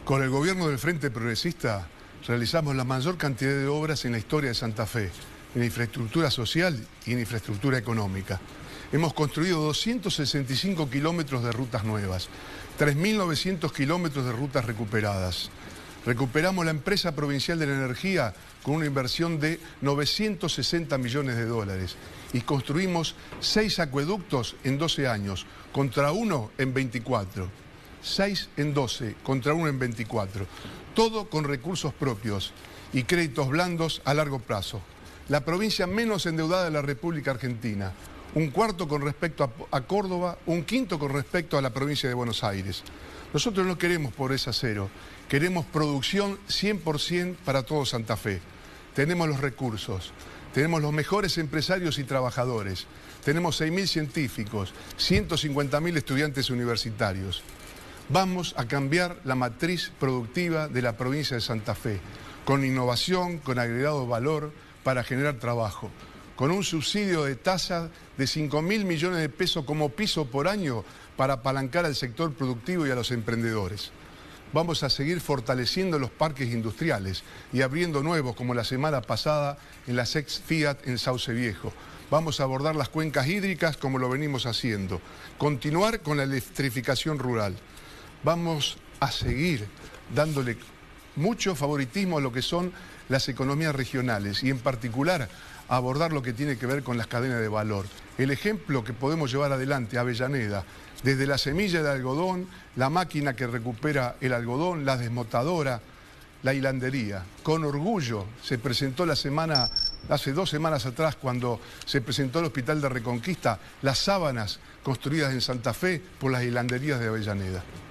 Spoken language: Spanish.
Con el gobierno del Frente Progresista realizamos la mayor cantidad de obras en la historia de Santa Fe, en infraestructura social y en infraestructura económica. Hemos construido 265 kilómetros de rutas nuevas, 3.900 kilómetros de rutas recuperadas. Recuperamos la empresa provincial de la energía con una inversión de 960 millones de dólares y construimos 6 acueductos en 12 años, contra 1 en 24. 6 en 12, contra 1 en 24. Todo con recursos propios y créditos blandos a largo plazo. La provincia menos endeudada de la República Argentina. Un cuarto con respecto a Córdoba, un quinto con respecto a la provincia de Buenos Aires. Nosotros no queremos pobreza cero, queremos producción 100% para todo Santa Fe. Tenemos los recursos, tenemos los mejores empresarios y trabajadores, tenemos 6.000 científicos, 150.000 estudiantes universitarios. Vamos a cambiar la matriz productiva de la provincia de Santa Fe, con innovación, con agregado de valor para generar trabajo, con un subsidio de tasa de 5.000 millones de pesos como piso por año para apalancar al sector productivo y a los emprendedores. Vamos a seguir fortaleciendo los parques industriales y abriendo nuevos, como la semana pasada en la ex Fiat en Sauce Viejo. Vamos a abordar las cuencas hídricas como lo venimos haciendo. Continuar con la electrificación rural. Vamos a seguir dándole mucho favoritismo a lo que son las economías regionales y en particular a abordar lo que tiene que ver con las cadenas de valor. El ejemplo que podemos llevar adelante, Avellaneda, desde la semilla de algodón, la máquina que recupera el algodón, la desmotadora, la hilandería. Con orgullo se presentó hace 2 semanas atrás, cuando se presentó el Hospital de Reconquista, las sábanas construidas en Santa Fe por las hilanderías de Avellaneda.